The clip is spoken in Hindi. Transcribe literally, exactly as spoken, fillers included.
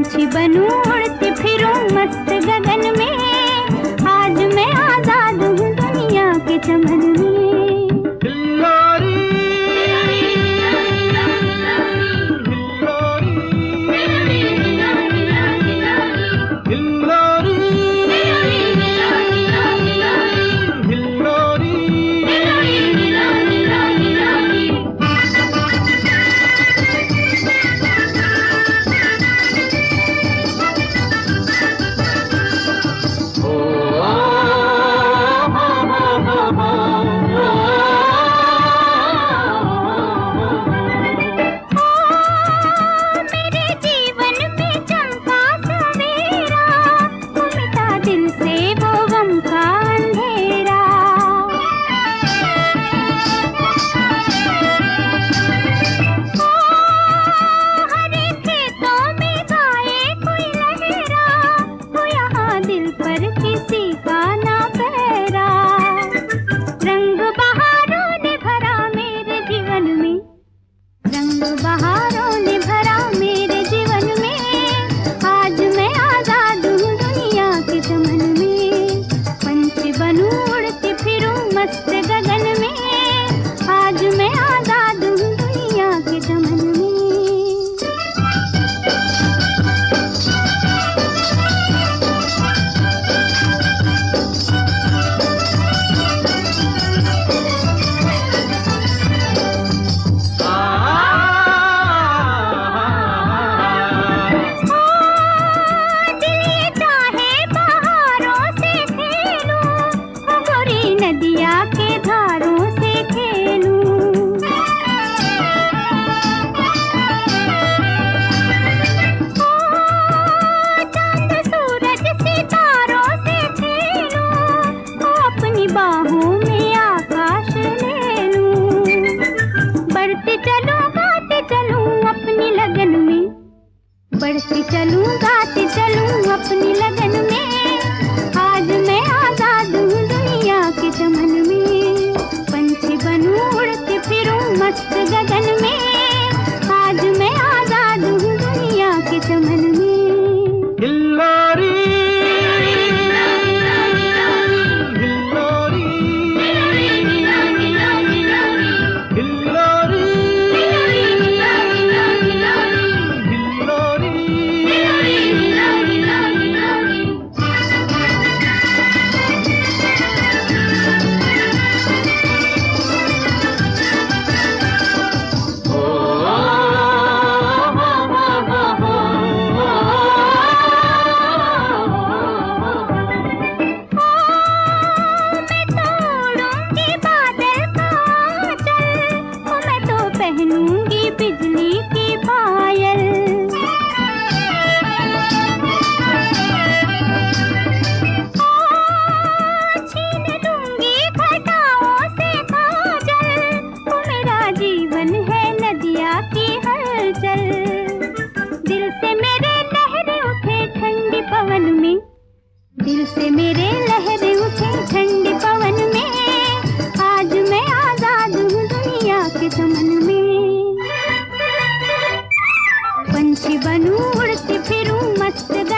पंछी बनूं उड़ती फिरूं मस्त गगन में, आज मैं आजाद हूँ दुनिया के चमन में। बहारों ने भरा मेरे जीवन में, आज मैं आजाद हूँ दुनिया के चमन में। पंछी बनूं उड़ती फिरूं मस्त गगन में, आज मैं आजाद हूँ दुनिया के चमन में। नदिया के धारों से खेलूं, चांद सूरज सितारों से खेलूं, अपनी बाहों में आकाश ले लूं। बढ़ती चलूं गाती चलूं अपनी लगन में, बढ़ती चलूं गाती चलूं अपनी लगन में, आज मैं आजाद हूँ दुनिया के चमन में। पंछी बनूं उड़ती फिरूं मस्त गगन में, आज मैं आजाद हूँ दुनिया के चमन में। हिल्लोरी पहनूंगी बिजली की पायल, छीन लूंगी घटाओं से काजल, मेरा जीवन है नदिया की हलचल। दिल से मेरे लहरें उठे ठंडी पवन में, दिल से मेरे लहरें उठे ठंडी पवन में, आज मैं आजाद हूँ दुनिया के चमन में। पंछी बनूं उड़ती फिरूं मस्त